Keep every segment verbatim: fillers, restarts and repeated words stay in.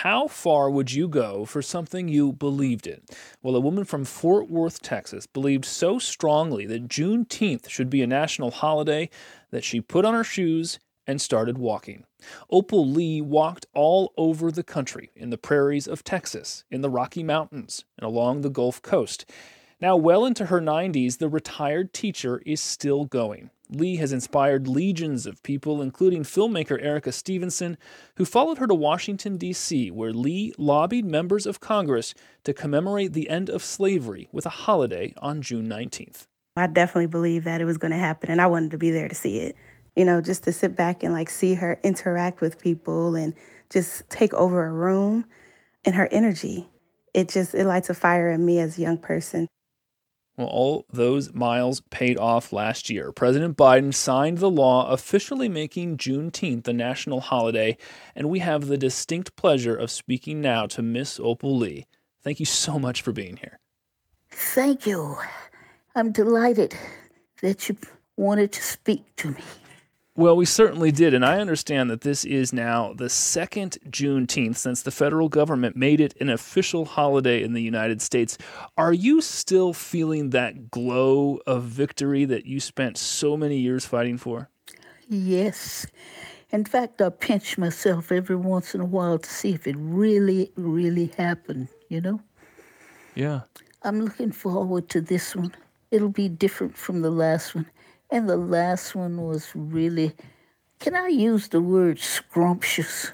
how far would you go for something you believed in? Well, a woman from Fort Worth, Texas, believed so strongly that Juneteenth should be a national holiday that she put on her shoes and started walking. Opal Lee walked all over the country, in the prairies of Texas, in the Rocky Mountains, and along the Gulf Coast. Now, well into her nineties, the retired teacher is still going. Lee has inspired legions of people, including filmmaker Erica Stevenson, who followed her to Washington, D C, where Lee lobbied members of Congress to commemorate the end of slavery with a holiday on June nineteenth. I definitely believed that it was going to happen, and I wanted to be there to see it. You know, just to sit back and like see her interact with people and just take over a room, and her energy. It just, it lights a fire in me as a young person. Well, all those miles paid off last year. President Biden signed the law officially making Juneteenth a national holiday, and we have the distinct pleasure of speaking now to Miss Opal Lee. Thank you so much for being here. Thank you. I'm delighted that you wanted to speak to me. Well, we certainly did, and I understand that this is now the second Juneteenth since the federal government made it an official holiday in the United States. Are you still feeling that glow of victory that you spent so many years fighting for? Yes. In fact, I pinch myself every once in a while to see if it really, really happened, you know? Yeah. I'm looking forward to this one. It'll be different from the last one. And the last one was really, can I use the word scrumptious?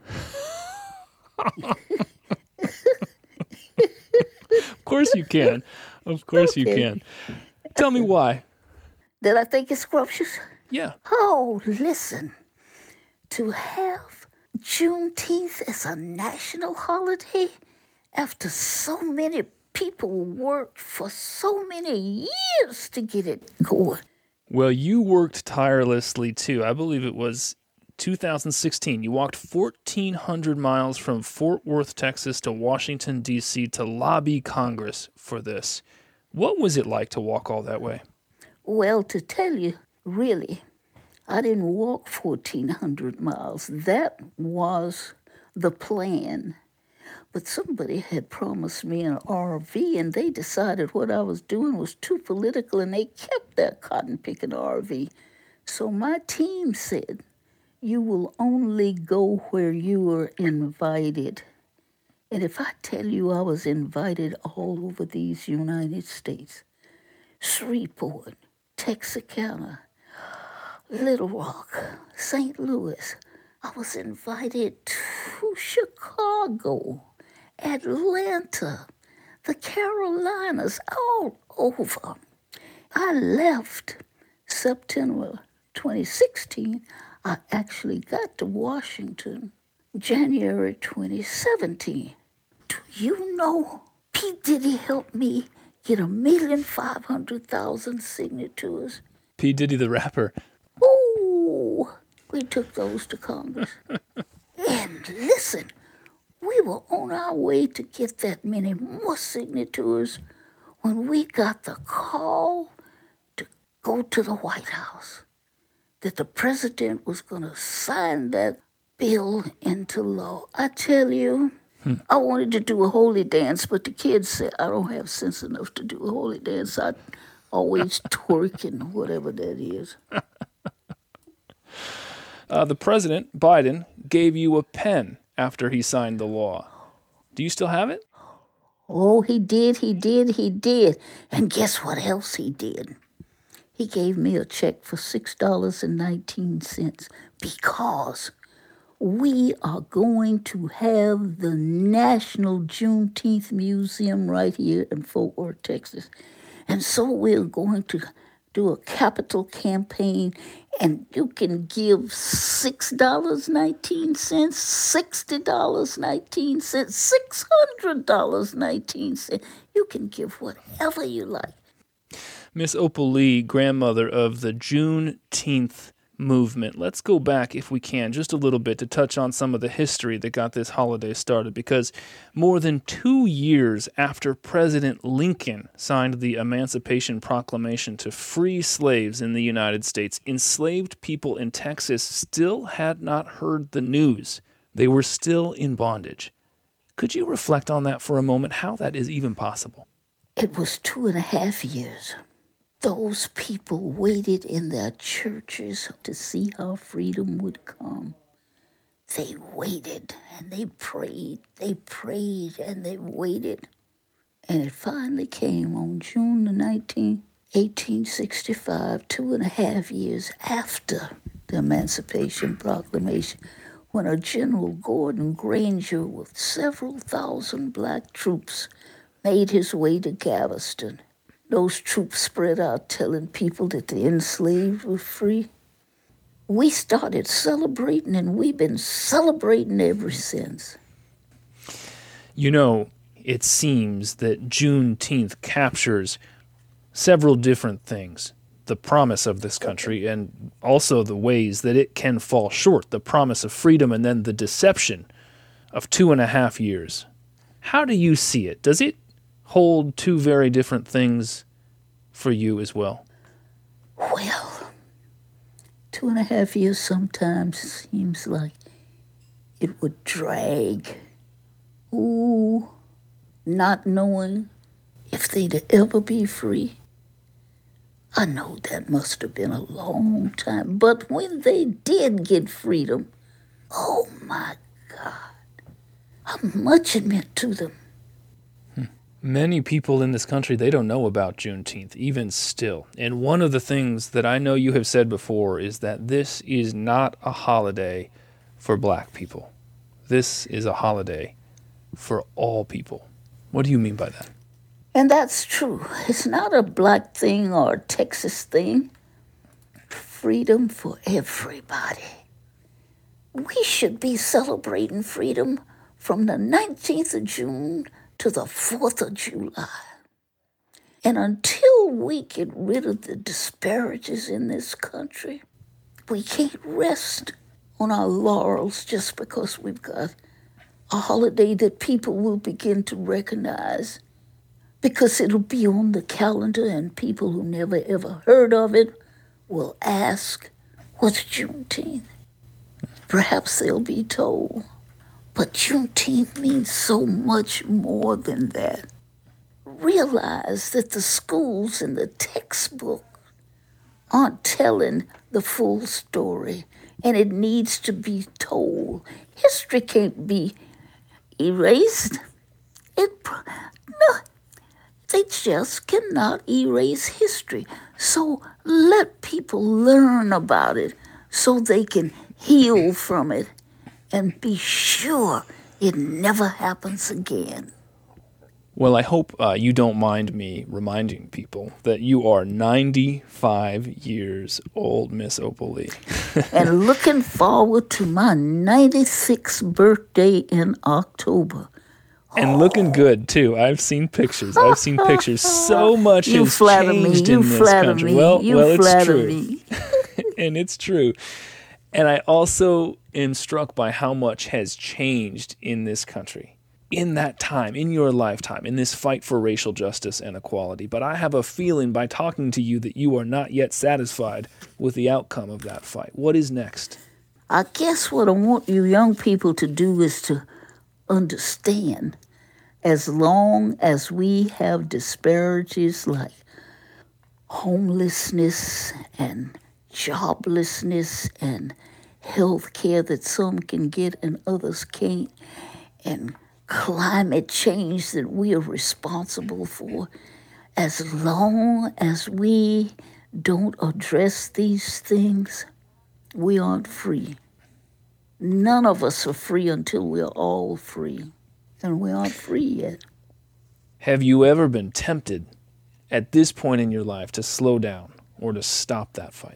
Of course you can. Of course okay. you can. Tell me why. Did I think it's scrumptious? Yeah. Oh, listen. To have Juneteenth as a national holiday after so many people worked for so many years to get it going. Well, you worked tirelessly, too. I believe it was two thousand sixteen. You walked fourteen hundred miles from Fort Worth, Texas to Washington, D C to lobby Congress for this. What was it like to walk all that way? Well, to tell you, really, I didn't walk fourteen hundred miles. That was the plan. But somebody had promised me an R V, and they decided what I was doing was too political, and they kept that cotton-picking R V. So my team said, you will only go where you are invited. And if I tell you I was invited all over these United States, Shreveport, Texarkana, Little Rock, Saint Louis, I was invited to Chicago, Atlanta, the Carolinas, all over. I left September twenty sixteen. I actually got to Washington January twenty seventeen. Do you know P. Diddy helped me get a million five hundred thousand signatures? P. Diddy the rapper. Ooh, we took those to Congress. And listen, we were on our way to get that many more signatures when we got the call to go to the White House, that the president was going to sign that bill into law. I tell you, hmm. I wanted to do a holy dance, but the kids said I don't have sense enough to do a holy dance. I always twerking, whatever that is. Uh, the president, Biden, gave you a pen after he signed the law. Do you still have it? Oh, he did, he did, he did. And guess what else he did? He gave me a check for six dollars and nineteen cents because we are going to have the National Juneteenth Museum right here in Fort Worth, Texas. And so we're going to do a capital campaign, and you can give six dollars and nineteen cents, sixty dollars and nineteen cents, six hundred dollars and nineteen cents. You can give whatever you like. Miss Opal Lee, grandmother of the Juneteenth movement. Let's go back, if we can, just a little bit to touch on some of the history that got this holiday started, because more than two years after President Lincoln signed the Emancipation Proclamation to free slaves in the United States, enslaved people in Texas still had not heard the news. They were still in bondage. Could you reflect on that for a moment, how that is even possible? It was two and a half years. Those people waited in their churches to see how freedom would come. They waited and they prayed, they prayed and they waited. And it finally came on June the nineteenth, eighteen sixty-five, two and a half years after the Emancipation Proclamation, when a General Gordon Granger with several thousand black troops made his way to Galveston. Those troops spread out telling people that the enslaved were free. We started celebrating, and we've been celebrating ever since. You know, it seems that Juneteenth captures several different things. The promise of this country and also the ways that it can fall short. The promise of freedom and then the deception of two and a half years. How do you see it? Does it hold two very different things for you as well? Well, two and a half years sometimes seems like it would drag. Ooh, not knowing if they'd ever be free. I know that must have been a long time, but when they did get freedom, oh my God, how much it meant to them. Many people in this country, they don't know about Juneteenth, even still. And one of the things that I know you have said before is that this is not a holiday for black people. This is a holiday for all people. What do you mean by that? And that's true. It's not a black thing or a Texas thing. Freedom for everybody. We should be celebrating freedom from the nineteenth of June to the fourth of July. And until we get rid of the disparities in this country, we can't rest on our laurels just because we've got a holiday that people will begin to recognize, because it'll be on the calendar and people who never ever heard of it will ask, what's Juneteenth? Perhaps they'll be told. But Juneteenth means so much more than that. Realize that the schools and the textbook aren't telling the full story, and it needs to be told. History can't be erased. It, no, they just cannot erase history. So let people learn about it so they can heal from it and be sure it never happens again. Well, I hope uh, you don't mind me reminding people that you are ninety-five years old, Miss Opal Lee. And looking forward to my ninety-sixth birthday in October. And looking good, too. I've seen pictures. I've seen pictures. So much you has flatter changed me. You in this flatter country. Me. Well, you well, flatter it's true. Me. And it's true. And I also am struck by how much has changed in this country in that time, in your lifetime, in this fight for racial justice and equality. But I have a feeling by talking to you that you are not yet satisfied with the outcome of that fight. What is next? I guess what I want you young people to do is to understand, as long as we have disparities like homelessness and joblessness and health care that some can get and others can't, and climate change that we are responsible for, as long as we don't address these things, we aren't free. None of us are free until we're all free, and we aren't free yet. Have you ever been tempted at this point in your life to slow down or to stop that fight?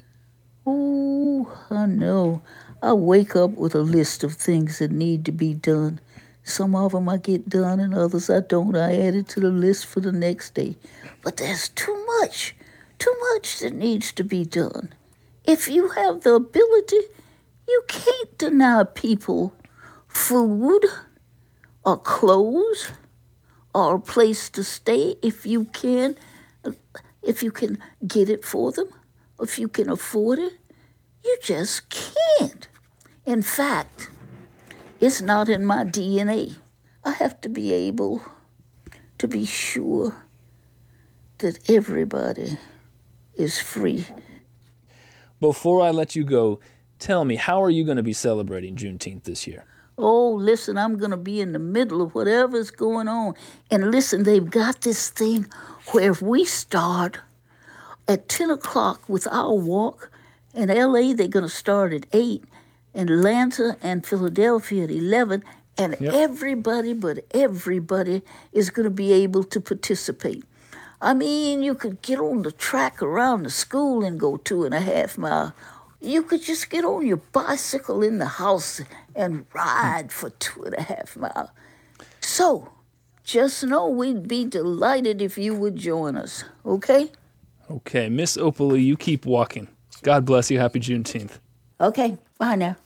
Oh, I know. I wake up with a list of things that need to be done. Some of them I get done and others I don't. I add it to the list for the next day. But there's too much, too much that needs to be done. If you have the ability, you can't deny people food or clothes or a place to stay if you can, if you can get it for them. If you can afford it, you just can't. In fact, it's not in my D N A. I have to be able to be sure that everybody is free. Before I let you go, tell me, how are you going to be celebrating Juneteenth this year? Oh, listen, I'm going to be in the middle of whatever's going on. And listen, they've got this thing where if we start at ten o'clock with our walk, in L A they're going to start at eight, in Atlanta and Philadelphia at eleven, and Yep. everybody but everybody is going to be able to participate. I mean, you could get on the track around the school and go two and a half miles. You could just get on your bicycle in the house and ride for two and a half miles. So, just know we'd be delighted if you would join us, okay? Okay, Miss Opal Lee, you keep walking. God bless you. Happy Juneteenth. Okay, bye now.